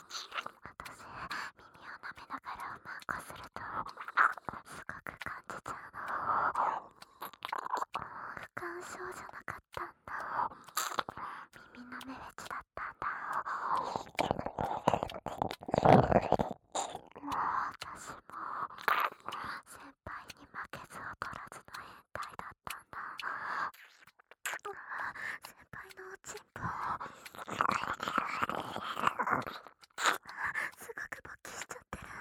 舐めながらうまんこするとすごく感じちゃうの。不感症じゃなかったんだ。耳舐めフェチだったんだ。私も先輩に負けず劣らずの変態だったんだ。先輩のおちんぽすごく勃起しちゃってる。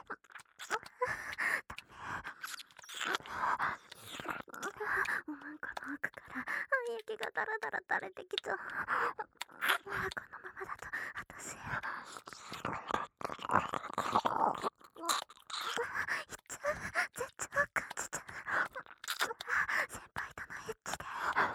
おまんこの奥から液がダラダラ垂れてきちゃう。このままだと私絶頂を感じちゃう。先輩とのエッチで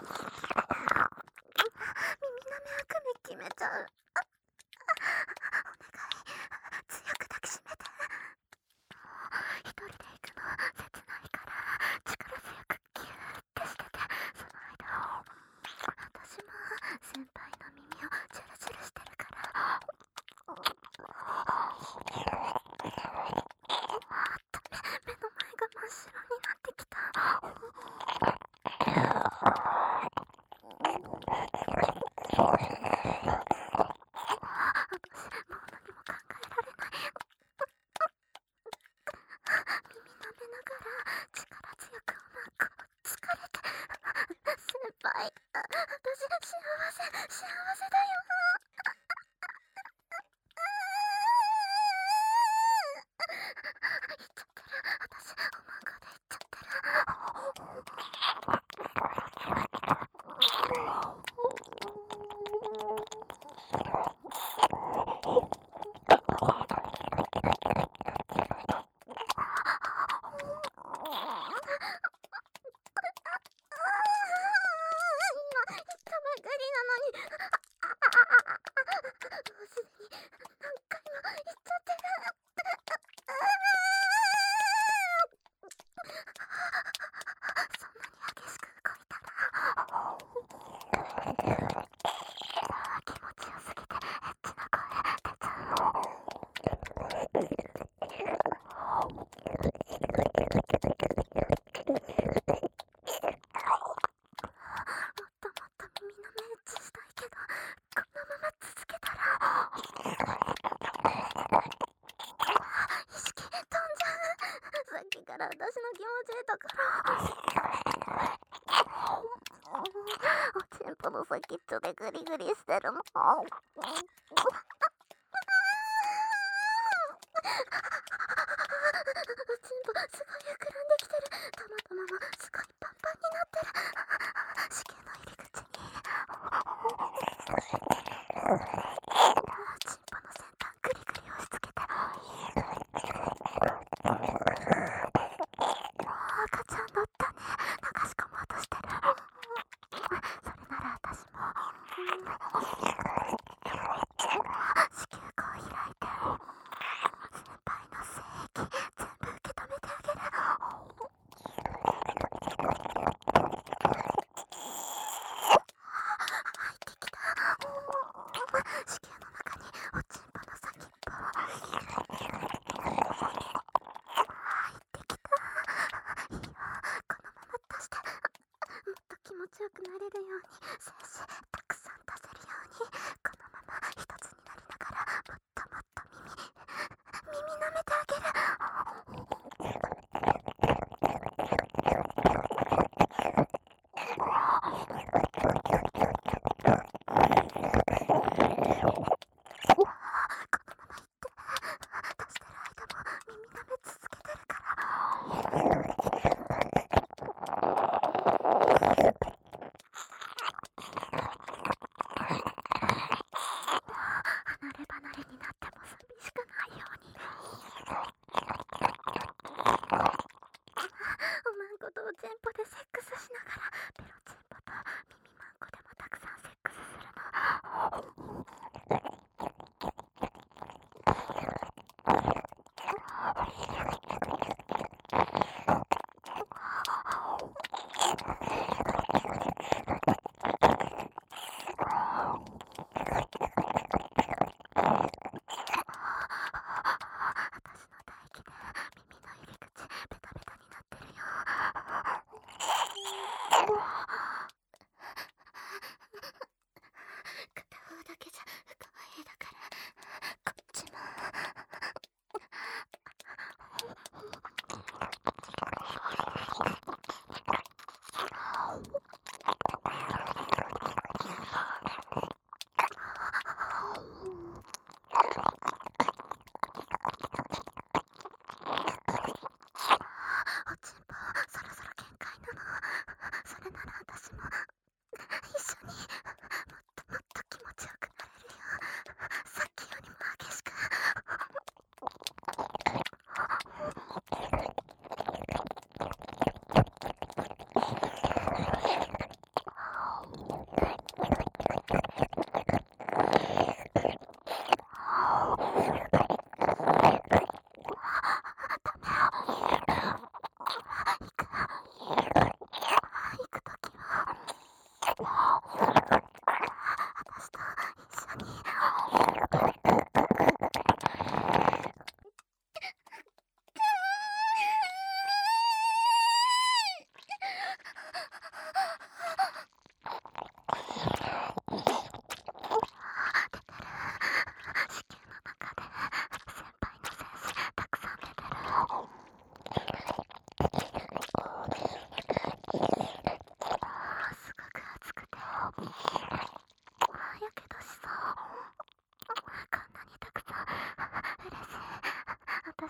耳舐め悪夢決めちゃう。お願い、強く抱きしめて。一人で行くの切ないから力強くギューってしてて、その間私も先輩の耳をチュルチュルしてるから。目の前が真っ白になってきた。もう何も考えられない。耳舐めながら力強くうまく疲れて。先輩、私幸せだよ。言っちゃってる。私おまんこで言っちゃってる。今言ったばかりなのに。もうすでに何回も言っちゃってる。そんなに激しく動いたら気持ちよすぎてエッチな声出ちゃう。もっともっと耳の目エッチしたいけど、このまま続けたら意識飛んじゃう。さっきから私の気持ちいいところおちんぽの先っちょでグリグリしてるの。おちんぽすごい膨らんできてる。たまたまもすごいパンパンになってる。子宮の入り口にちんぽの先端グリグリ押し付けて。赤ちゃんだったね。流し込もうとしてる。それなら私も子宮口開いて先輩の精液全部受け止めてあげる。入ってきた。子宮の中におちんぽの先っぽ入ってきた。いいよ、このまま出して。もっと気持ちよくなれるように精子たくさん出せるように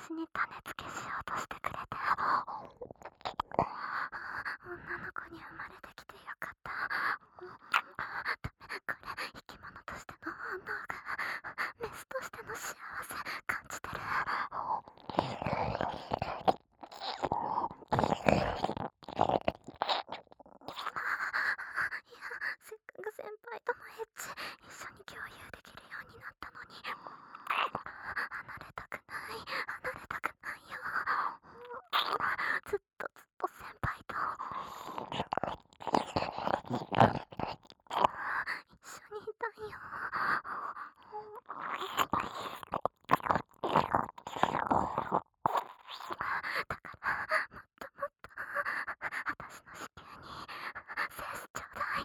私に種付けしようとしてくれて、女の子に生まれてきてよかった。これ生き物としての本能がメスとしての幸せ感じてる。いや、せっかく先輩とのエッチ一緒に共有できるようになったのに、離れたくない、離れたくないよ。ずっとずっと先輩と一緒にいたいよ。だからもっともっと私の子宮に精子ちょうだい。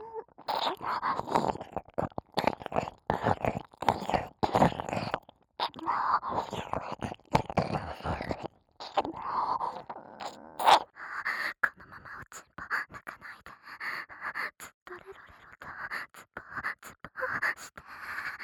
このままおちんぽ泣かないで、ずっとレロレロとズボズボして。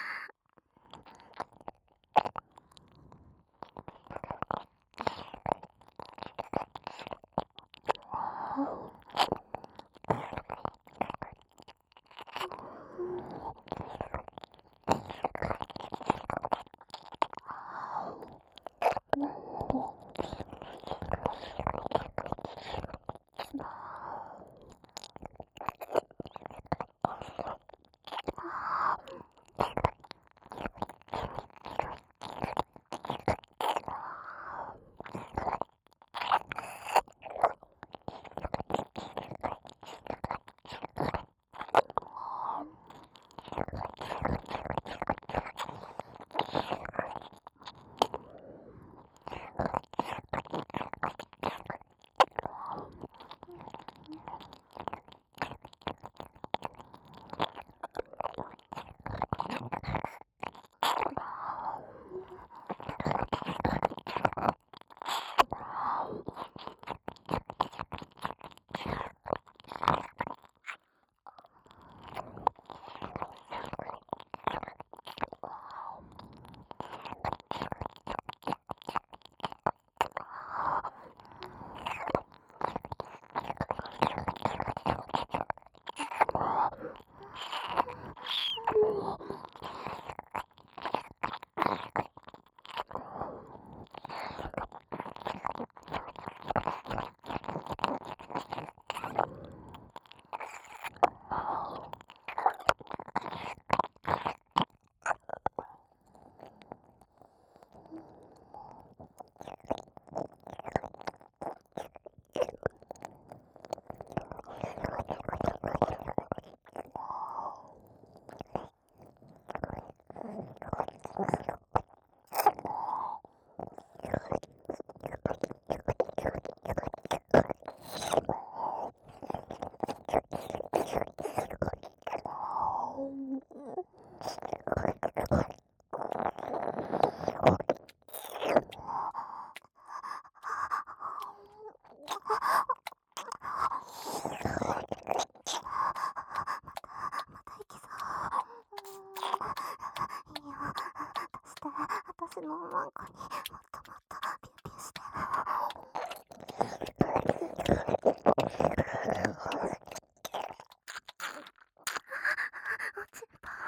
私のおまんこにもっともっとピューピューして。おちんぽ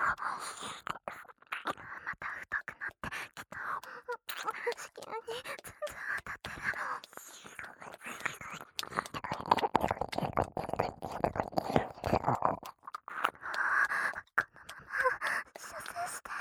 また太くなってきた。子宮に全然当たってる。このまま射精して。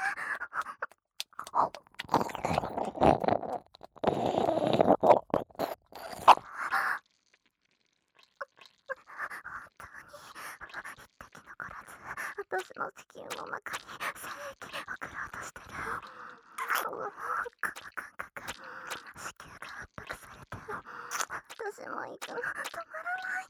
一滴残らず私の子宮の中に精液送ろうとしてる。この感覚、子宮が圧迫されて私も行くの止まらない。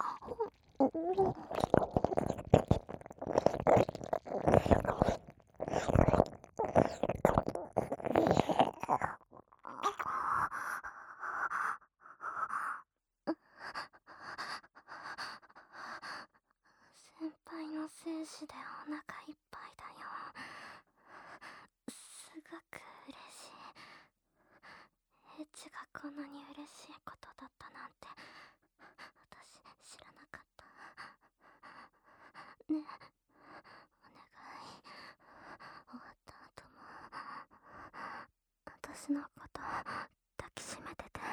先輩の精子でお腹いっぱいだよ。すごく嬉しい。 私のこと抱きしめてて、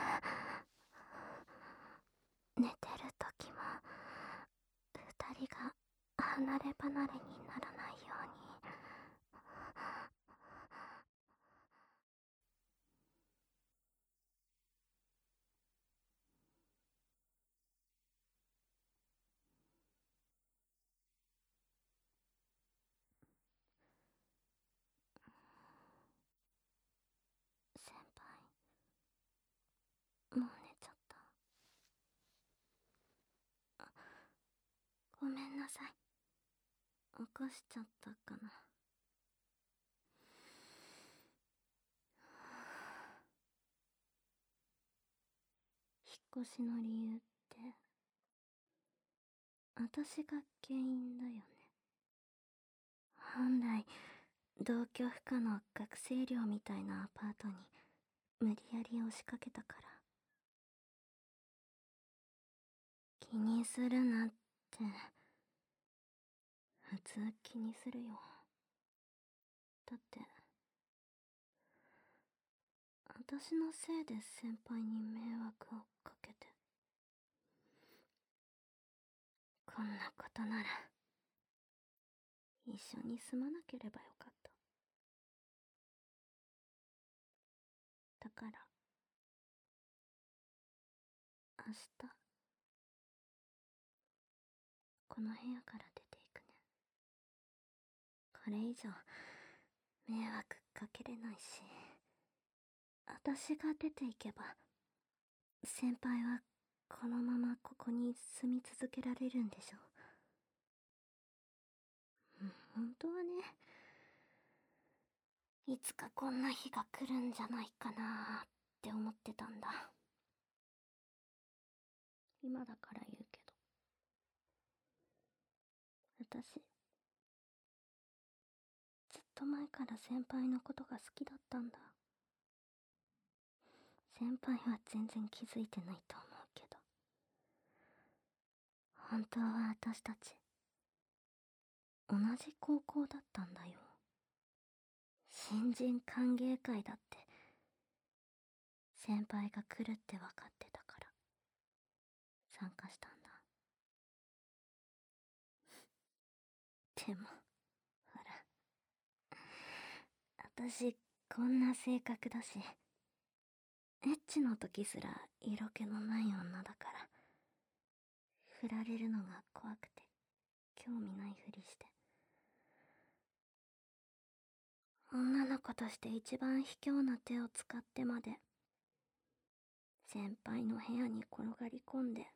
寝てる時も二人が離れ離れにならないように。先輩、もう寝ちゃった。ごめんなさい。起こしちゃったかな。引っ越しの理由って、私が原因だよね。本来、同居不可の学生寮みたいなアパートに無理やり押しかけたから。気にするなって、普通気にするよ。だって、私のせいで先輩に迷惑をかけて。こんなことなら、一緒に住まなければよかった。だから、明日、この部屋から出ていくね。これ以上、迷惑かけれないし、私が出ていけば、先輩はこのままここに住み続けられるんでしょう。本当はね、いつかこんな日が来るんじゃないかなーって思ってたんだ。今だから言うけど、私、ずっと前から先輩のことが好きだったんだ。先輩は全然気づいてないと思うけど、本当は私たち、同じ高校だったんだよ。新人歓迎会だって、先輩が来るって分かってたから、参加したんだ。でも、ほら、私、こんな性格だし、エッチの時すら色気のない女だから、振られるのが怖くて、興味ないふりして。女の子として一番卑怯な手を使ってまで、先輩の部屋に転がり込んで、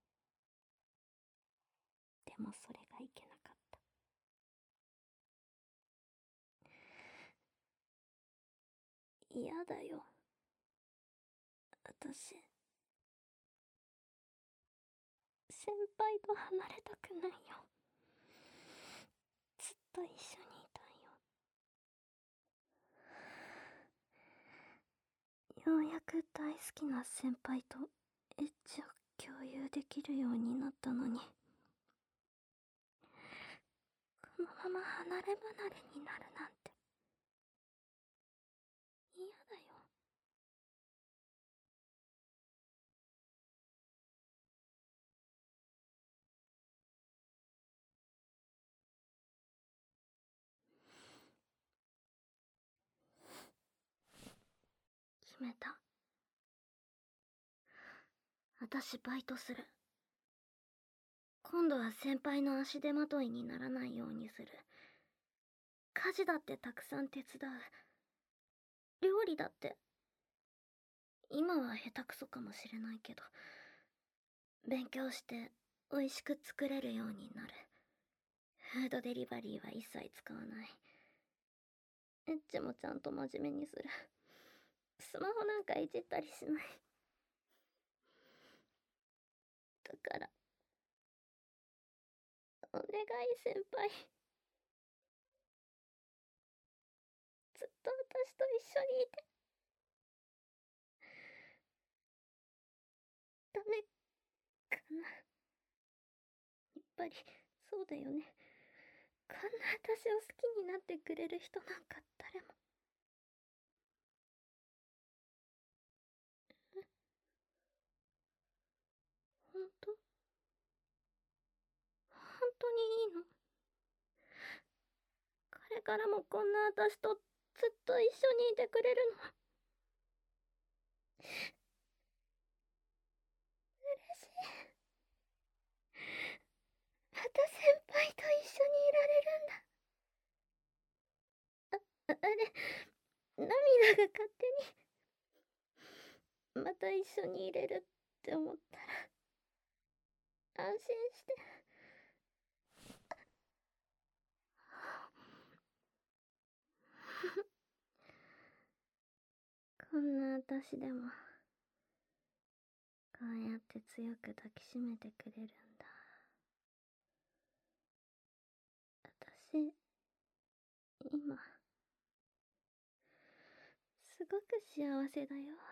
でもそれがいけなかった。嫌だよ。私、先輩と離れたくないよ。ずっと一緒にいたいよ。ようやく大好きな先輩とエッチを共有できるようになったのに、このまま離れ離れになるなんて嫌だよ。決めた。私バイトする。今度は先輩の足手まといにならないようにする。家事だってたくさん手伝う。料理だって。今は下手くそかもしれないけど、勉強して美味しく作れるようになる。フードデリバリーは一切使わない。エッチもちゃんと真面目にする。スマホなんかいじったりしない。だから、お願い先輩。ずっと私と一緒にいて。ダメかな。やっぱり、そうだよね。こんな私を好きになってくれる人なんか誰も。 当にいいの？これからもこんな私とずっと一緒にいてくれるの？嬉しい。また先輩と一緒にいられるんだ。あれ、涙が勝手に。また一緒にいれるって思ったら、安心して。こんな私でも、こうやって強く抱きしめてくれるんだ。私、今、すごく幸せだよ。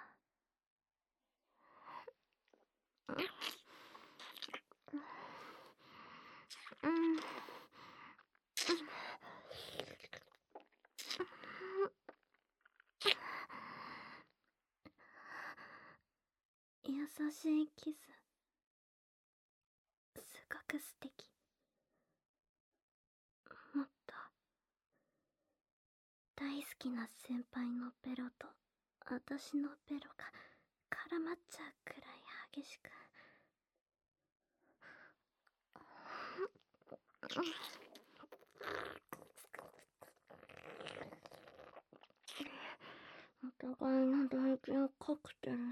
優しいキス、すごく素敵。もっと大好きな先輩のベロと私のベロが絡まっちゃうくらい激しく。お互いの唾液をカクテルして。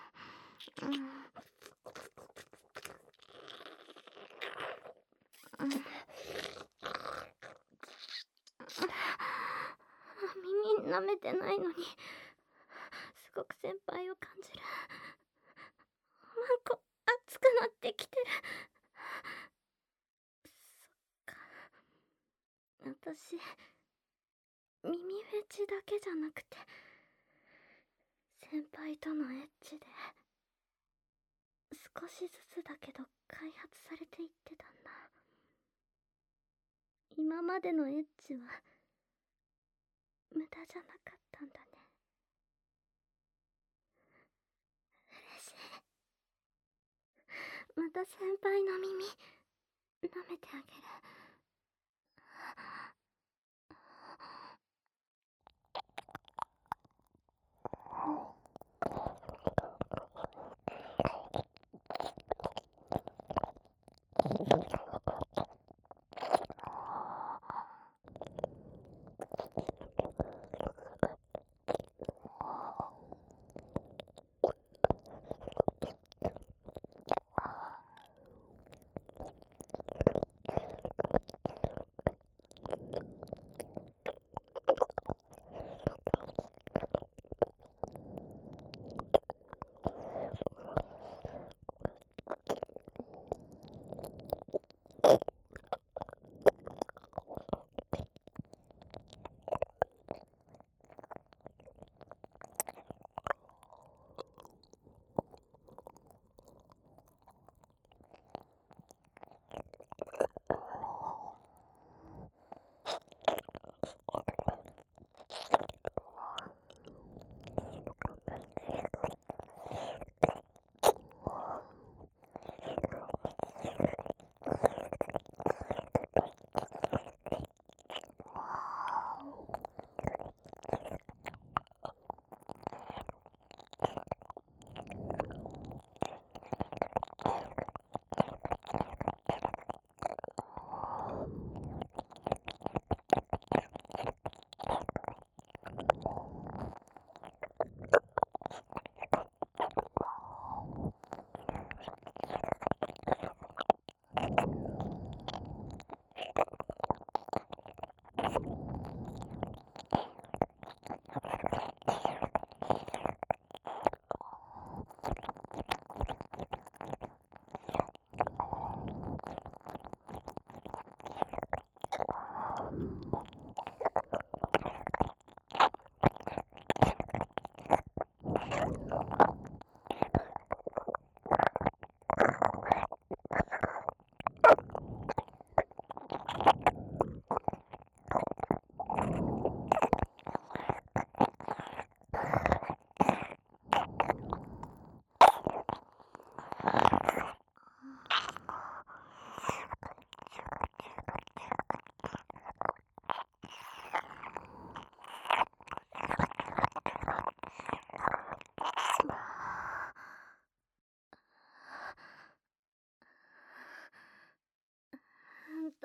耳舐めてないのに、すごく先輩を感じる。なんか熱くなってきてる。そっか。私、耳フェチだけじゃなくて、先輩とのエッチで、少しずつだけど開発されていってたんだ。今までのエッチは、無駄じゃなかったんだね。嬉しい。また先輩の耳、舐めてあげる。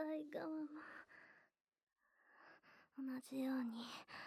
対側も同じように。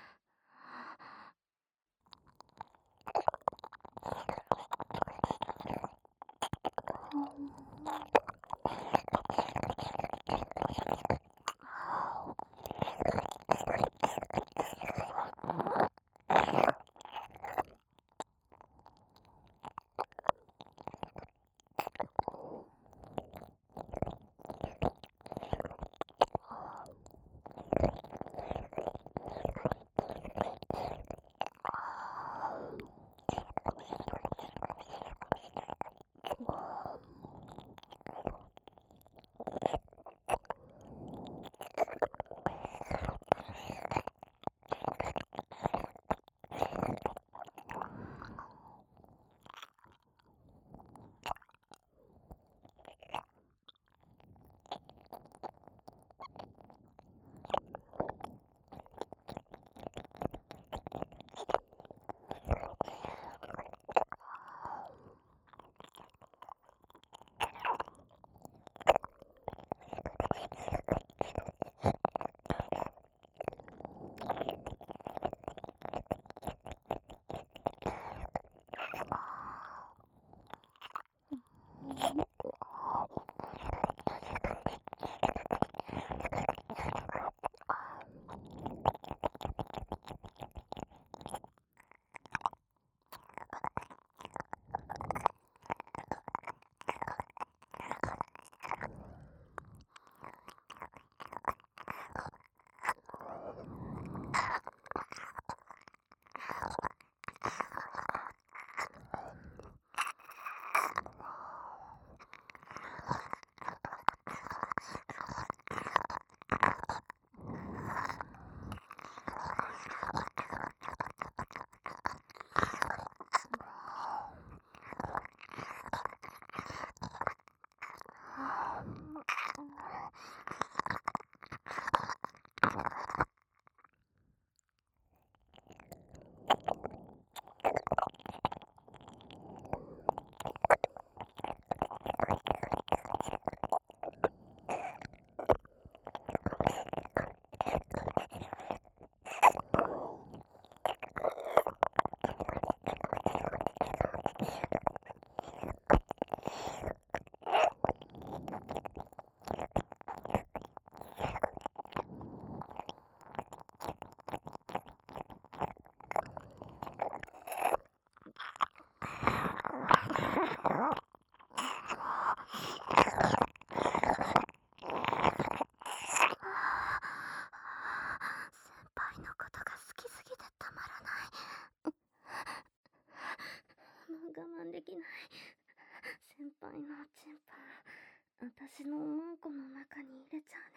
私のおまんこの中に入れちゃうね。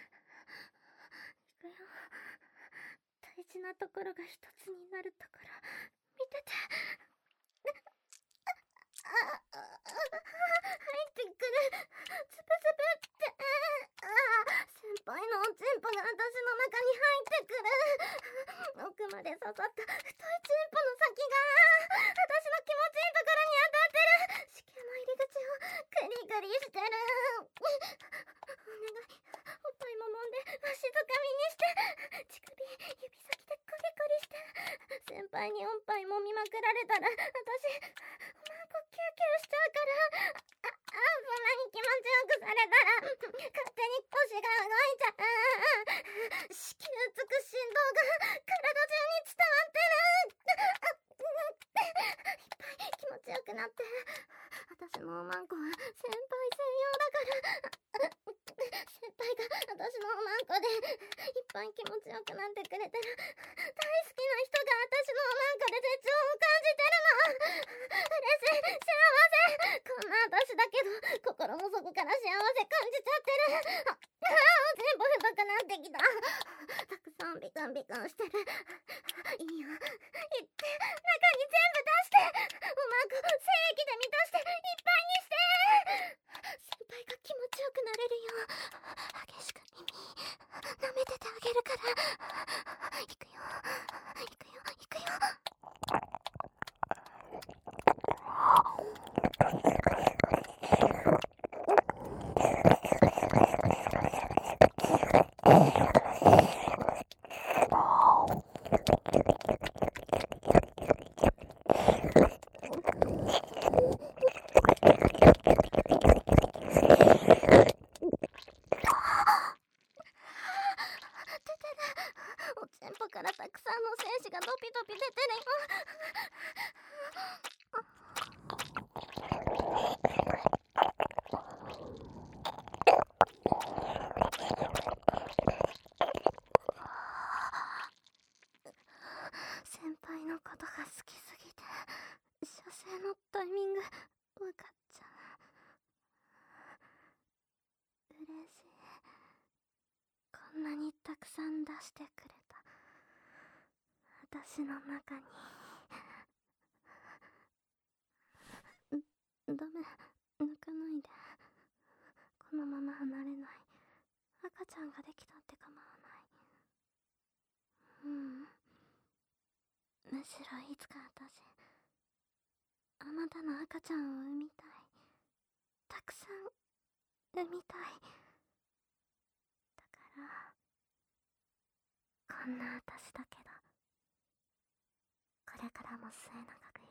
いくよ。大事なところが一つになるところ見てて。入ってくる。つぶつぶって先輩のおちんぽが私の中に入ってくる。奥まで刺さった太いちんぽの先が私の気持ちいいところに当たってる。子宮の入り口をグリグリしてる。お願い、おっぱいも揉んでわしづかみにして。乳首指先でグリグリして。先輩におっぱい揉みまくられたら私おまんこキューキューしちゃうから。そんなに気持ちよくされたら勝手に腰が動いちゃう。子宮つく振動が体中に伝わってる。いっぱい気持ちよくなって。私のおまんこは先輩専用だから。先輩が私のおまんこでいっぱい気持ちよくなってくれてる。大好きな人が私のおまんこで絶頂を感じてるの。嬉しい、幸せ。こんな私だけど心の底から幸せ感じちゃってる。全部太くなってきた。たくさんビクンビクンしてる。いいよ、いって中に全部出して。おまんこ精液で満たしていっぱいにして。先輩が気持ちよくなれるよう激しく耳舐めててあげるから。いくよいくよいくよ。 おちんぽからたくさんの精子がドピドピ出てる先輩のことが好きすぎて射精のタイミング分かっちゃう。嬉しい。こんなにたくさん出してくれた私の中に。ダメ、抜かないで。このまま離れない。赤ちゃんができたって構わない。むしろいつか私あなたの赤ちゃんを産みたい。たくさん産みたい。だからこんな私だけどこれからも末永く